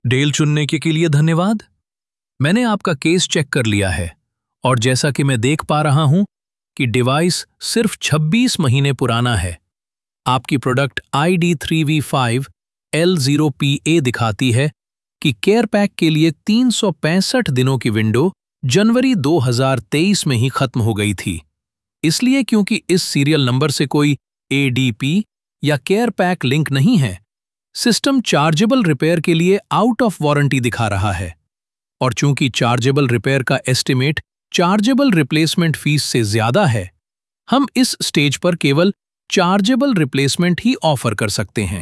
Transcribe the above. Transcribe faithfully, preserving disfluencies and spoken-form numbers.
Del चुनने के के लिए धन्यवाद। मैंने आपका केस चेक कर लिया है और जैसा कि मैं देख पा रहा हूं कि डिवाइस सिर्फ छब्बीस महीने पुराना है। आपकी product I D three V five L zero P A दिखाती है कि केयर पैक के लिए तीन सौ पैंसठ दिनों की विंडो जनवरी दो हज़ार तेईस में ही खत्म हो गई थी। इसलिए क्योंकि इस सीरियल नंबर से कोई ए डी पी या केयर पैक लिंक नहीं है, सिस्टम चार्जेबल रिपेयर के लिए आउट ऑफ वारंटी दिखा रहा है। और चूंकि चार्जेबल रिपेयर का एस्टिमेट चार्जेबल रिप्लेसमेंट फीस से ज्यादा है, हम इस स्टेज पर केवल चार्जेबल रिप्लेसमेंट ही ऑफर कर सकते हैं।